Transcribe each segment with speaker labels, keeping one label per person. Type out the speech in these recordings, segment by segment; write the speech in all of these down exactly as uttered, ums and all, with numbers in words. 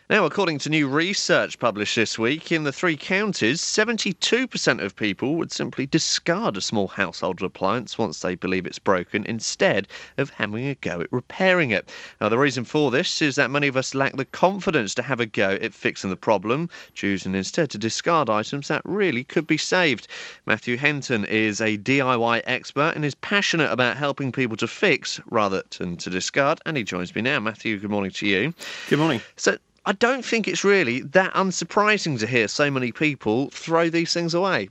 Speaker 1: Now, according to new research published this week, in the three counties, seventy-two percent of people would simply discard a small household appliance once they believe it's broken, instead of having a go at repairing it. Now, the reason for this is that many of us lack the confidence to have a go at fixing the problem, choosing instead to discard items that really could be saved. Matthew Henton is a D I Y expert and is passionate about helping people to fix rather than to discard, and he joins me now. Matthew, good morning to you.
Speaker 2: Good morning.
Speaker 1: So, I don't think it's really that unsurprising to hear so many people throw these things away.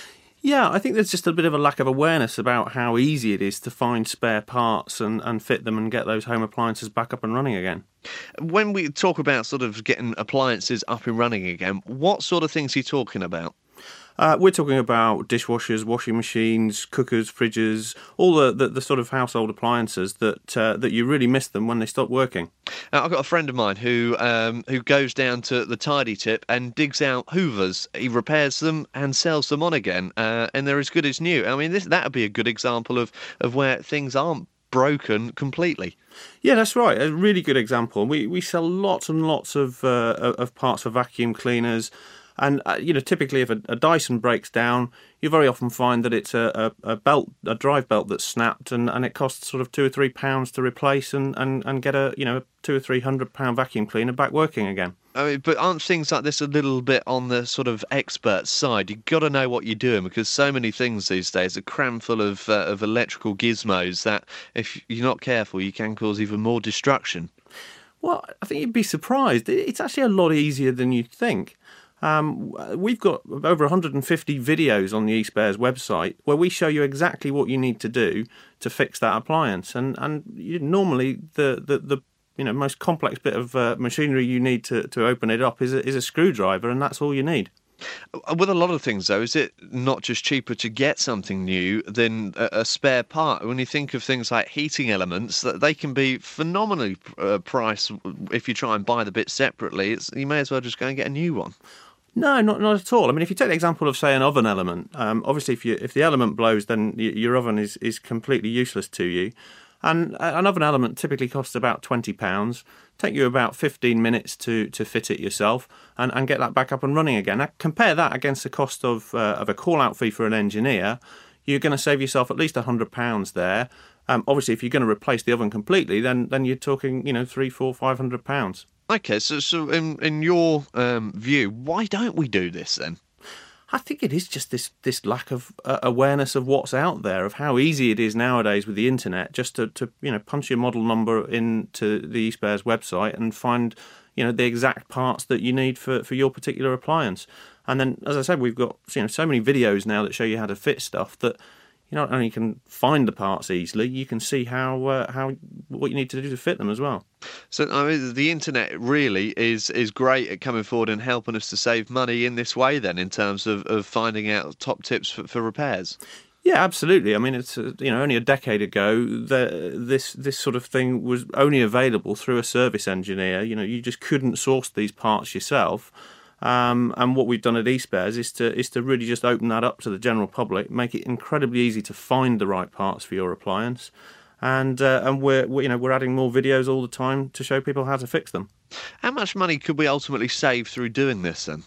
Speaker 2: Yeah, I think there's just a bit of a lack of awareness about how easy it is to find spare parts and, and fit them and get those home appliances back up and running again.
Speaker 1: When we talk about sort of getting appliances up and running again, what sort of things are you talking about?
Speaker 2: Uh, we're talking about dishwashers, washing machines, cookers, fridges, all the, the, the sort of household appliances that uh, that you really miss them when they stop working.
Speaker 1: Now, I've got a friend of mine who um, who goes down to the Tidy Tip and digs out hoovers. He repairs them and sells them on again, uh, and they're as good as new. I mean, this that would be a good example of, of where things aren't broken completely.
Speaker 2: Yeah, that's right. A really good example. We we sell lots and lots of uh, of parts for vacuum cleaners. And, uh, you know, typically if a, a Dyson breaks down, you very often find that it's a, a, a belt, a drive belt that's snapped, and, and it costs sort of two or three pounds to replace and, and, and get a, you know, two or three hundred pound vacuum cleaner back working again.
Speaker 1: I mean, but aren't things like this a little bit on the sort of expert side? You've got to know what you're doing, because so many things these days are crammed full of, uh, of electrical gizmos that if you're not careful, you can cause even more destruction.
Speaker 2: Well, I think you'd be surprised. It's actually a lot easier than you'd think. Um, we've got over one hundred fifty videos on the eSpares website where we show you exactly what you need to do to fix that appliance. And and you, normally the, the, the you know most complex bit of uh, machinery you need to, to open it up is a, is a screwdriver, and that's all you need.
Speaker 1: With a lot of things, though, is it not just cheaper to get something new than a, a spare part? When you think of things like heating elements, that they can be phenomenally uh, priced if you try and buy the bits separately. It's, you may as well just go and get a new one.
Speaker 2: No, not not at all. I mean, if you take the example of, say, an oven element, um, obviously if you if the element blows, then y- your oven is, is completely useless to you. And an oven element typically costs about twenty pounds. Take you about fifteen minutes to, to fit it yourself and, and get that back up and running again. Now, compare that against the cost of uh, of a call-out fee for an engineer. You're going to save yourself at least one hundred pounds there. Um, obviously, if you're going to replace the oven completely, then then you're talking, you know, three, four, five hundred pounds.
Speaker 1: Okay, so so in in your um, view, why don't we do this then?
Speaker 2: I think it is just this this lack of uh, awareness of what's out there, of how easy it is nowadays with the internet just to, to you know punch your model number into the eSpares website and find you know the exact parts that you need for, for your particular appliance. And then, as I said, we've got you know so many videos now that show you how to fit stuff that you not only can find the parts easily, you can see how uh, how what you need to do to fit them as well.
Speaker 1: So I mean, the internet really is is great at coming forward and helping us to save money in this way. Then, in terms of, of finding out top tips for, for repairs.
Speaker 2: Yeah, absolutely. I mean, it's uh, you know only a decade ago the, this this sort of thing was only available through a service engineer. You know, you just couldn't source these parts yourself. Um, and what we've done at eSpares is to is to really just open that up to the general public, make it incredibly easy to find the right parts for your appliance, and uh, and we're, we're you know we're adding more videos all the time to show people how to fix them.
Speaker 1: How much money could we ultimately save through doing this then?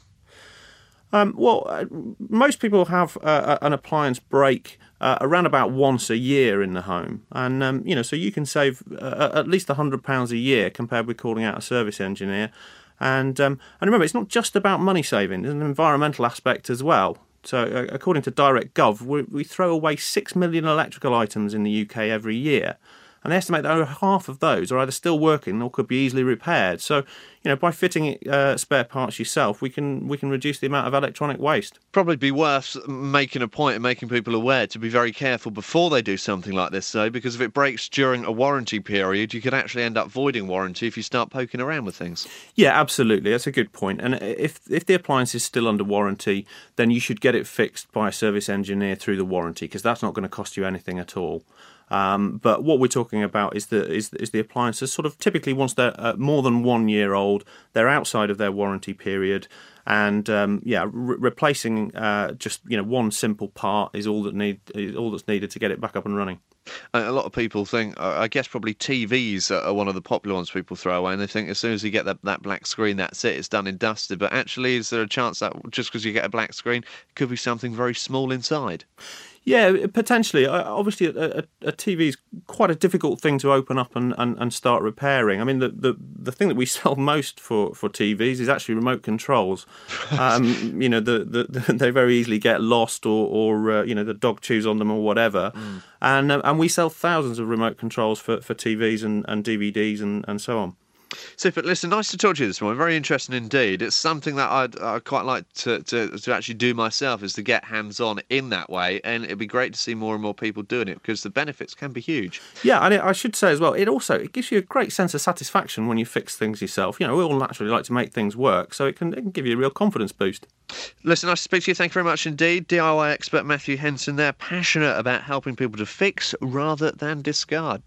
Speaker 2: Um, well, uh, most people have uh, an appliance break uh, around about once a year in the home, and um, you know so you can save uh, at least a hundred pounds a year compared with calling out a service engineer. And um, and remember, it's not just about money saving. There's an environmental aspect as well. So uh, according to DirectGov, we, we throw away six million electrical items in the U K every year. And they estimate that over half of those are either still working or could be easily repaired. So, you know, by fitting uh, spare parts yourself, we can we can reduce the amount of electronic waste.
Speaker 1: Probably be worth making a point and making people aware to be very careful before they do something like this, though, because if it breaks during a warranty period, you could actually end up voiding warranty if you start poking around with things.
Speaker 2: Yeah, absolutely. That's a good point. And if if the appliance is still under warranty, then you should get it fixed by a service engineer through the warranty, because that's not going to cost you anything at all. Um, but what we're talking about is the is, is the appliances sort of typically once they're uh, more than one year old, they're outside of their warranty period, and um, yeah, re- replacing uh, just you know one simple part is all that need is all that's needed to get it back up and running.
Speaker 1: Uh, A lot of people think, uh, I guess probably T Vs are are one of the popular ones people throw away, and they think as soon as you get that, that black screen, that's it, it's done and dusted. But actually, is there a chance that just because you get a black screen, it could be something very small inside?
Speaker 2: Yeah, potentially. Uh, Obviously, a, a, a T V is quite a difficult thing to open up and, and, and start repairing. I mean, the, the, the thing that we sell most for, for T Vs is actually remote controls. Um, you know, the, the, the, they very easily get lost, or, or uh, you know, the dog chews on them or whatever. Mm. And uh, and we sell thousands of remote controls for, for T Vs and, and D V Ds and, and so on.
Speaker 1: Super. Listen, nice to talk to you this morning. Very interesting indeed. It's something that I'd, I'd quite like to, to, to actually do myself, is to get hands-on in that way, and it'd be great to see more and more people doing it because the benefits can be huge.
Speaker 2: Yeah, and I should say as well, it also it gives you a great sense of satisfaction when you fix things yourself. You know, we all naturally like to make things work, so it can, it can give you a real confidence boost.
Speaker 1: Listen, nice to speak to you. Thank you very much indeed. D I Y expert Matthew Henson there, passionate about helping people to fix rather than discard.